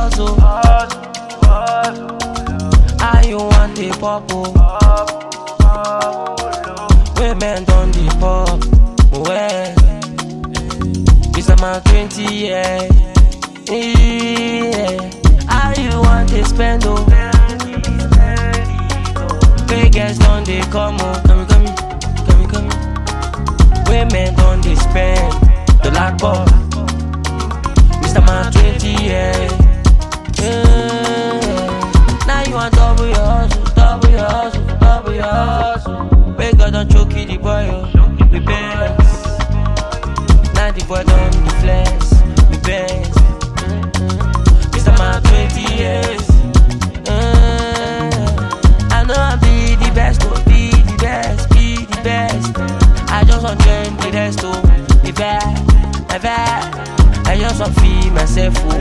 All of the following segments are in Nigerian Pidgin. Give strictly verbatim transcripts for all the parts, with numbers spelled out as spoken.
hustle. How you want the purple? Women done the pop. Well, it's my twenty, yeah. Yeah. How you want to spend, oh? Vegas done they come, oh. Come, come, come, come. Women done they spend. The lock up. Mister Man twenty, yeah. Yeah. Now you want double your hustle, double your hustle, double your hustle. Vegas done choke the boy, oh. We best. Now the boy done the flex. We best. Mister Man twenty years. Uh, I know I be the best, oh, be the best, be the best. I just want to join the rest, oh, the best, the best. I just want to feel myself, oh.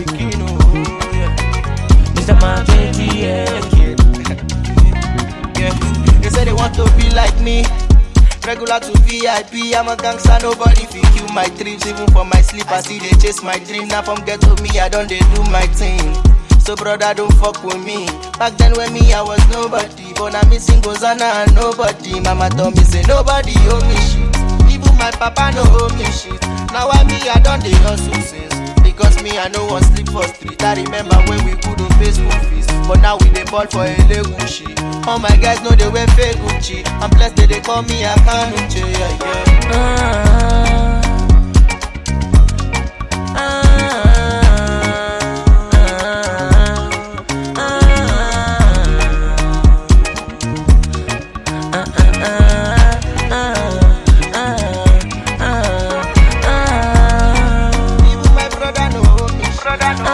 Mister Man twenty years. Yeah, they say they want to be like me. Regular to V I P, I'm a gangster, nobody fit kill my dreams. Even for my sleep, I see they chase my dream. Now from ghetto me, I don't they do my thing. So brother, don't fuck with me. Back then when me, I was nobody. But now me sing Hosanna and nobody. Mama told me say nobody owe me shit. Even my papa no owe me shit. Now I me, I don't they hustle since. Because me, I know one sleep for street. I remember when we couldn't pay school fees. But now we dey ball for a Gucci. All my guys know they wear fake Gucci. I'm blessed that they call me a Kanuche, yeah, yeah. Uh, uh, Even my brother know me, brother know.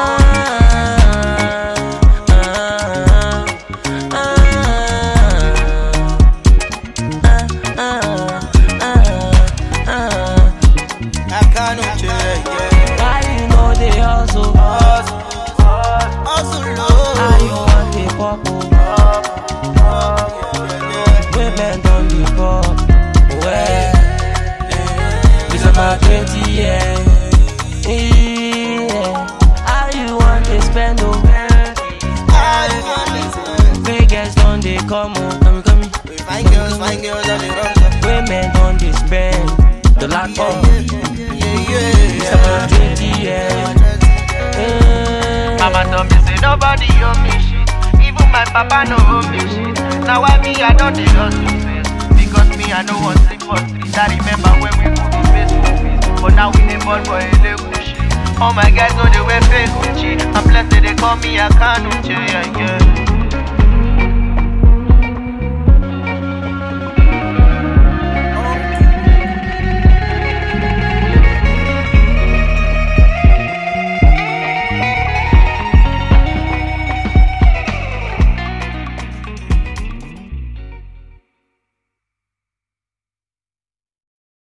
Why you know they hustle? Hustle, hustle, How you want the purple? Women done the pop. Well, it's about twenty years. Yeah. How you want to spend, oh? Vegas done they come, oh. Come, come. Fine girls, fine girls, and they run. Women done they spend. The lock up. Yeah, yeah, It's about twenty years. Mama told me say nobody owe me shit. Even my papa no owe me shit. Now I me I don't dey hustle face. Because me I know one sleep for street. I remember when we couldn't pay school fees. But now we dey ball for a Gucci. All my guys know they wear fake Gucci. I'm blessed that they call me a Kanuche.